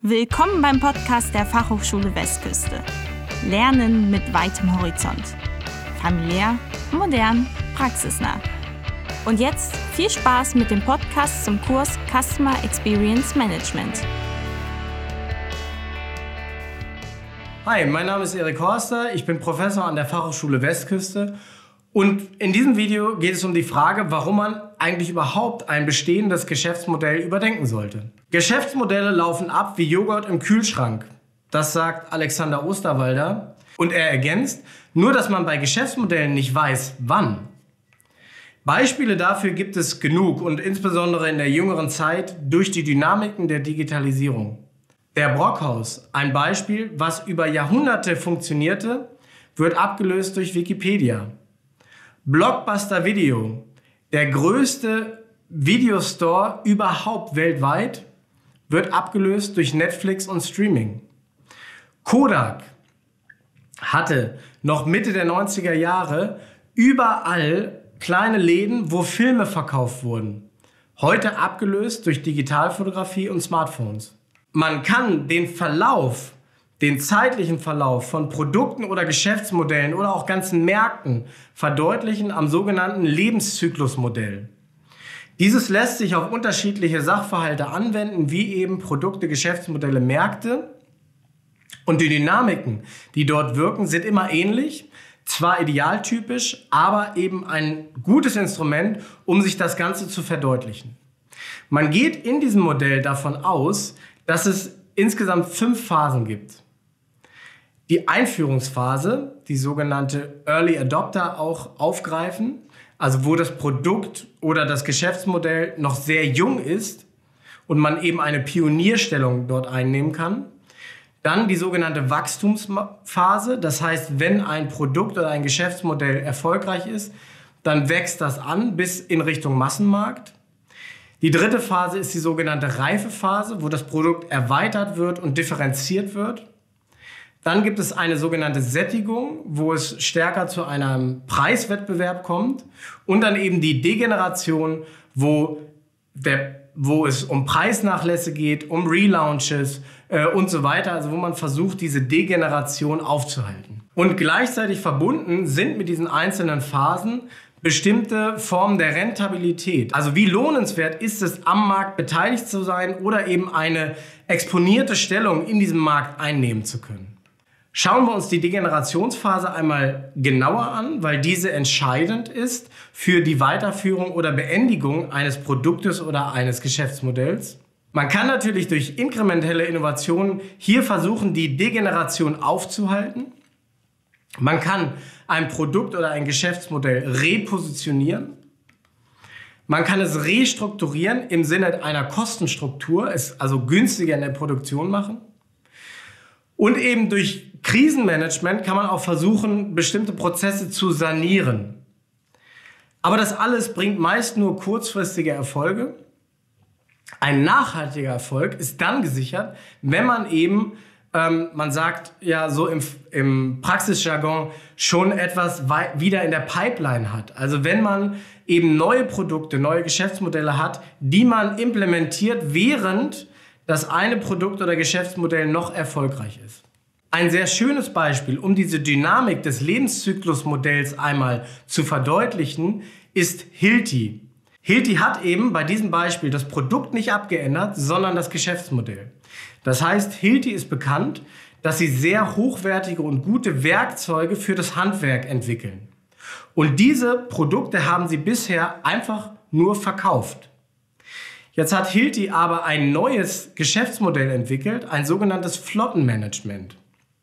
Willkommen beim Podcast der Fachhochschule Westküste. Lernen mit weitem Horizont. Familiär, modern, praxisnah. Und jetzt viel Spaß mit dem Podcast zum Kurs Customer Experience Management. Hi, mein Name ist Erik Horster, ich bin Professor an der Fachhochschule Westküste und in diesem Video geht es um die Frage, warum man eigentlich überhaupt ein bestehendes Geschäftsmodell überdenken sollte. Geschäftsmodelle laufen ab wie Joghurt im Kühlschrank. Das sagt Alexander Osterwalder und er ergänzt, nur dass man bei Geschäftsmodellen nicht weiß, wann. Beispiele dafür gibt es genug und insbesondere in der jüngeren Zeit durch die Dynamiken der Digitalisierung. Der Brockhaus, ein Beispiel, was über Jahrhunderte funktionierte, wird abgelöst durch Wikipedia. Blockbuster Video, der größte Videostore überhaupt weltweit, wird abgelöst durch Netflix und Streaming. Kodak hatte noch Mitte der 90er Jahre überall kleine Läden, wo Filme verkauft wurden. Heute abgelöst durch Digitalfotografie und Smartphones. Man kann den zeitlichen Verlauf von Produkten oder Geschäftsmodellen oder auch ganzen Märkten verdeutlichen am sogenannten Lebenszyklusmodell. Dieses lässt sich auf unterschiedliche Sachverhalte anwenden, wie eben Produkte, Geschäftsmodelle, Märkte. Und die Dynamiken, die dort wirken, sind immer ähnlich, zwar idealtypisch, aber eben ein gutes Instrument, um sich das Ganze zu verdeutlichen. Man geht in diesem Modell davon aus, dass es insgesamt 5 Phasen gibt. Die Einführungsphase, die sogenannte Early Adopter auch aufgreifen, also wo das Produkt oder das Geschäftsmodell noch sehr jung ist und man eben eine Pionierstellung dort einnehmen kann. Dann die sogenannte Wachstumsphase, das heißt, wenn ein Produkt oder ein Geschäftsmodell erfolgreich ist, dann wächst das an bis in Richtung Massenmarkt. Die dritte Phase ist die sogenannte Reifephase, wo das Produkt erweitert wird und differenziert wird. Dann gibt es eine sogenannte Sättigung, wo es stärker zu einem Preiswettbewerb kommt. Und dann eben die Degeneration, wo es um Preisnachlässe geht, um Relaunches und so weiter. Also wo man versucht, diese Degeneration aufzuhalten. Und gleichzeitig verbunden sind mit diesen einzelnen Phasen bestimmte Formen der Rentabilität. Also wie lohnenswert ist es, am Markt beteiligt zu sein oder eben eine exponierte Stellung in diesem Markt einnehmen zu können. Schauen wir uns die Degenerationsphase einmal genauer an, weil diese entscheidend ist für die Weiterführung oder Beendigung eines Produktes oder eines Geschäftsmodells. Man kann natürlich durch inkrementelle Innovationen hier versuchen, die Degeneration aufzuhalten. Man kann ein Produkt oder ein Geschäftsmodell repositionieren. Man kann es restrukturieren im Sinne einer Kostenstruktur, es also günstiger in der Produktion machen. Und eben durch Krisenmanagement kann man auch versuchen, bestimmte Prozesse zu sanieren. Aber das alles bringt meist nur kurzfristige Erfolge. Ein nachhaltiger Erfolg ist dann gesichert, wenn man eben, man sagt ja so im Praxisjargon, schon etwas wieder in der Pipeline hat. Also wenn man eben neue Produkte, neue Geschäftsmodelle hat, die man implementiert, während das eine Produkt oder Geschäftsmodell noch erfolgreich ist. Ein sehr schönes Beispiel, um diese Dynamik des Lebenszyklusmodells einmal zu verdeutlichen, ist Hilti. Hilti hat eben bei diesem Beispiel das Produkt nicht abgeändert, sondern das Geschäftsmodell. Das heißt, Hilti ist bekannt, dass sie sehr hochwertige und gute Werkzeuge für das Handwerk entwickeln. Und diese Produkte haben sie bisher einfach nur verkauft. Jetzt hat Hilti aber ein neues Geschäftsmodell entwickelt, ein sogenanntes Flottenmanagement.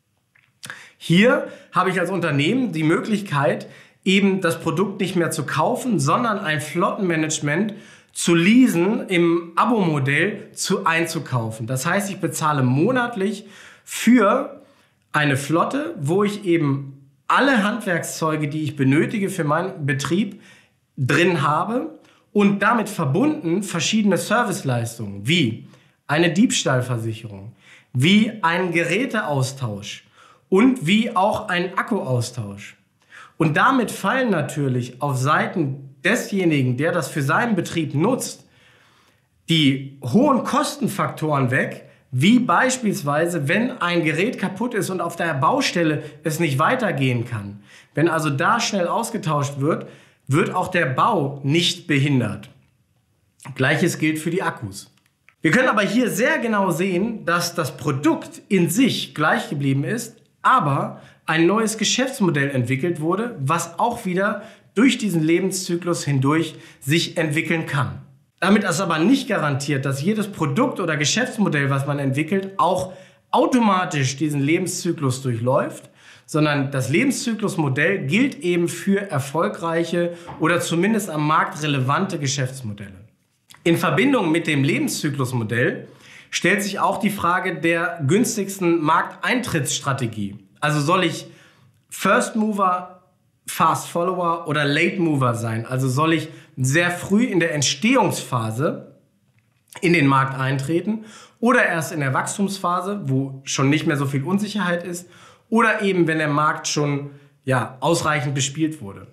Hier habe ich als Unternehmen die Möglichkeit, eben das Produkt nicht mehr zu kaufen, sondern ein Flottenmanagement zu leasen, im Abo-Modell einzukaufen. Das heißt, ich bezahle monatlich für eine Flotte, wo ich eben alle Handwerkszeuge, die ich benötige für meinen Betrieb, drin habe und damit verbunden verschiedene Serviceleistungen wie eine Diebstahlversicherung, wie einen Geräteaustausch und wie auch einen Akkuaustausch. Und damit fallen natürlich auf Seiten desjenigen, der das für seinen Betrieb nutzt, die hohen Kostenfaktoren weg, wie beispielsweise, wenn ein Gerät kaputt ist und auf der Baustelle es nicht weitergehen kann. Wenn also da schnell ausgetauscht wird, wird auch der Bau nicht behindert. Gleiches gilt für die Akkus. Wir können aber hier sehr genau sehen, dass das Produkt in sich gleich geblieben ist, aber ein neues Geschäftsmodell entwickelt wurde, was auch wieder durch diesen Lebenszyklus hindurch sich entwickeln kann. Damit ist aber nicht garantiert, dass jedes Produkt oder Geschäftsmodell, was man entwickelt, auch automatisch diesen Lebenszyklus durchläuft, sondern das Lebenszyklusmodell gilt eben für erfolgreiche oder zumindest am Markt relevante Geschäftsmodelle. In Verbindung mit dem Lebenszyklusmodell stellt sich auch die Frage der günstigsten Markteintrittsstrategie. Also soll ich First Mover, Fast Follower oder Late Mover sein? Also soll ich sehr früh in der Entstehungsphase in den Markt eintreten oder erst in der Wachstumsphase, wo schon nicht mehr so viel Unsicherheit ist, oder eben wenn der Markt schon ausreichend bespielt wurde.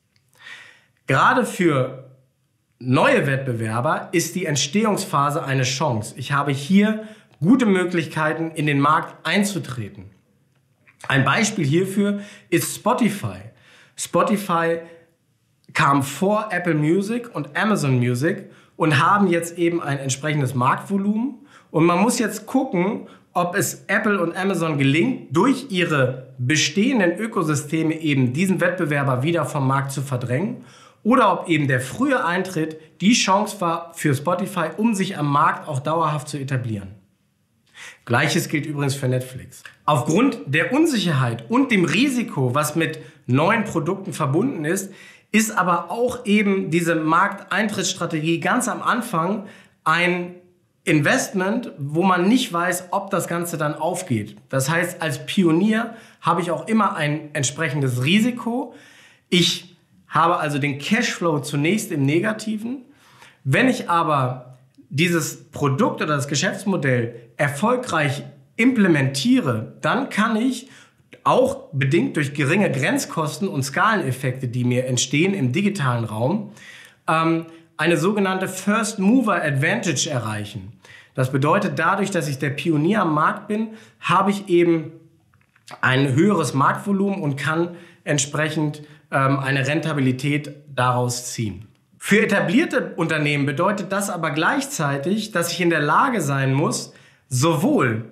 Gerade für neue Wettbewerber ist die Entstehungsphase eine Chance. Ich habe hier gute Möglichkeiten, in den Markt einzutreten. Ein Beispiel hierfür ist Spotify. Spotify kam vor Apple Music und Amazon Music und haben jetzt eben ein entsprechendes Marktvolumen. Und man muss jetzt gucken, ob es Apple und Amazon gelingt, durch ihre bestehenden Ökosysteme eben diesen Wettbewerber wieder vom Markt zu verdrängen. Oder ob eben der frühe Eintritt die Chance war für Spotify, um sich am Markt auch dauerhaft zu etablieren. Gleiches gilt übrigens für Netflix. Aufgrund der Unsicherheit und dem Risiko, was mit neuen Produkten verbunden ist aber auch eben diese Markteintrittsstrategie ganz am Anfang ein Investment, wo man nicht weiß, ob das Ganze dann aufgeht. Das heißt, als Pionier habe ich auch immer ein entsprechendes Risiko. Ich habe also den Cashflow zunächst im Negativen. Wenn ich aber dieses Produkt oder das Geschäftsmodell erfolgreich implementiere, dann kann ich auch bedingt durch geringe Grenzkosten und Skaleneffekte, die mir entstehen im digitalen Raum, eine sogenannte First Mover Advantage erreichen. Das bedeutet, dadurch, dass ich der Pionier am Markt bin, habe ich eben ein höheres Marktvolumen und kann entsprechend eine Rentabilität daraus ziehen. Für etablierte Unternehmen bedeutet das aber gleichzeitig, dass ich in der Lage sein muss, sowohl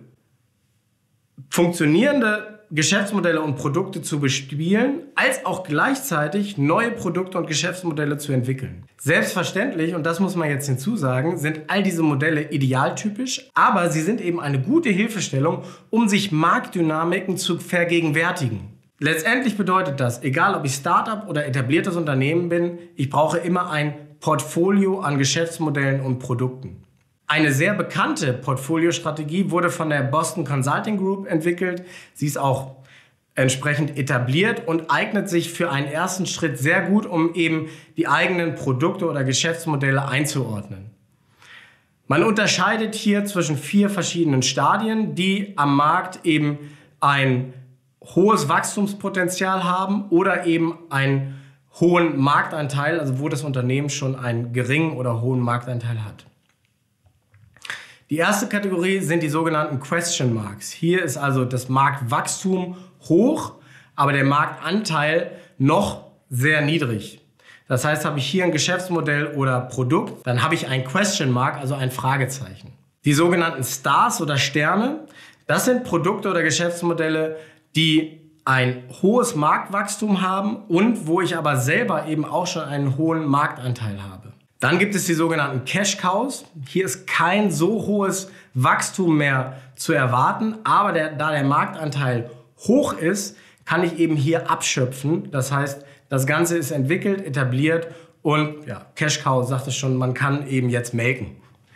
funktionierende Geschäftsmodelle und Produkte zu bespielen, als auch gleichzeitig neue Produkte und Geschäftsmodelle zu entwickeln. Selbstverständlich, und das muss man jetzt hinzusagen, sind all diese Modelle idealtypisch, aber sie sind eben eine gute Hilfestellung, um sich Marktdynamiken zu vergegenwärtigen. Letztendlich bedeutet das, egal ob ich Startup oder etabliertes Unternehmen bin, ich brauche immer ein Portfolio an Geschäftsmodellen und Produkten. Eine sehr bekannte Portfoliostrategie wurde von der Boston Consulting Group entwickelt. Sie ist auch entsprechend etabliert und eignet sich für einen ersten Schritt sehr gut, um eben die eigenen Produkte oder Geschäftsmodelle einzuordnen. Man unterscheidet hier zwischen 4 verschiedenen Stadien, die am Markt eben ein hohes Wachstumspotenzial haben oder eben einen hohen Marktanteil, also wo das Unternehmen schon einen geringen oder hohen Marktanteil hat. Die erste Kategorie sind die sogenannten Question Marks. Hier ist also das Marktwachstum hoch, aber der Marktanteil noch sehr niedrig. Das heißt, habe ich hier ein Geschäftsmodell oder Produkt, dann habe ich ein Question Mark, also ein Fragezeichen. Die sogenannten Stars oder Sterne, das sind Produkte oder Geschäftsmodelle, die ein hohes Marktwachstum haben und wo ich aber selber eben auch schon einen hohen Marktanteil habe. Dann gibt es die sogenannten Cash Cows. Hier ist kein so hohes Wachstum mehr zu erwarten, aber da der Marktanteil hoch ist, kann ich eben hier abschöpfen. Das heißt, das Ganze ist entwickelt, etabliert und Cash Cow sagt es schon, man kann eben jetzt melken.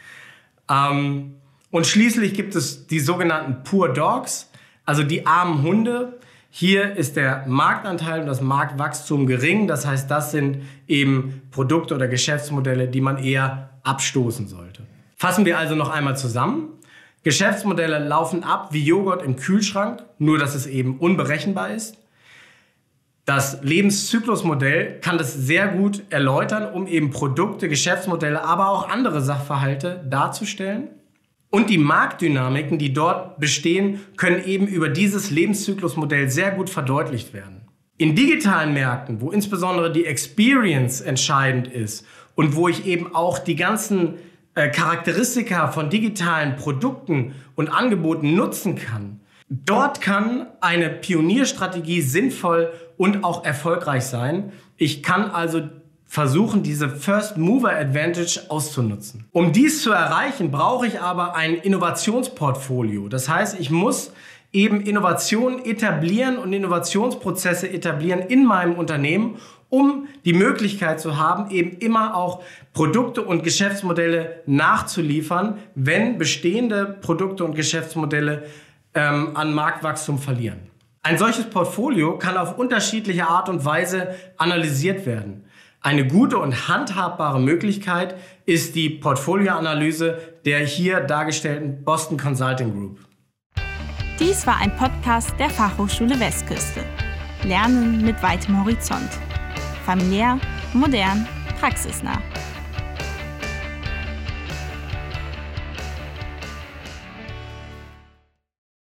Und schließlich gibt es die sogenannten Poor Dogs, also die armen Hunde. Hier ist der Marktanteil und das Marktwachstum gering. Das heißt, das sind eben Produkte oder Geschäftsmodelle, die man eher abstoßen sollte. Fassen wir also noch einmal zusammen. Geschäftsmodelle laufen ab wie Joghurt im Kühlschrank, nur dass es eben unberechenbar ist. Das Lebenszyklusmodell kann das sehr gut erläutern, um eben Produkte, Geschäftsmodelle, aber auch andere Sachverhalte darzustellen. Und die Marktdynamiken, die dort bestehen, können eben über dieses Lebenszyklusmodell sehr gut verdeutlicht werden. In digitalen Märkten, wo insbesondere die Experience entscheidend ist und wo ich eben auch die ganzen Charakteristika von digitalen Produkten und Angeboten nutzen kann, dort kann eine Pionierstrategie sinnvoll und auch erfolgreich sein. Ich kann also versuchen, diese First Mover Advantage auszunutzen. Um dies zu erreichen, brauche ich aber ein Innovationsportfolio. Das heißt, ich muss eben Innovationen etablieren und Innovationsprozesse etablieren in meinem Unternehmen, um die Möglichkeit zu haben, eben immer auch Produkte und Geschäftsmodelle nachzuliefern, wenn bestehende Produkte und Geschäftsmodelle an Marktwachstum verlieren. Ein solches Portfolio kann auf unterschiedliche Art und Weise analysiert werden. Eine gute und handhabbare Möglichkeit ist die Portfolioanalyse der hier dargestellten Boston Consulting Group. Dies war ein Podcast der Fachhochschule Westküste. Lernen mit weitem Horizont. Familiär, modern, praxisnah.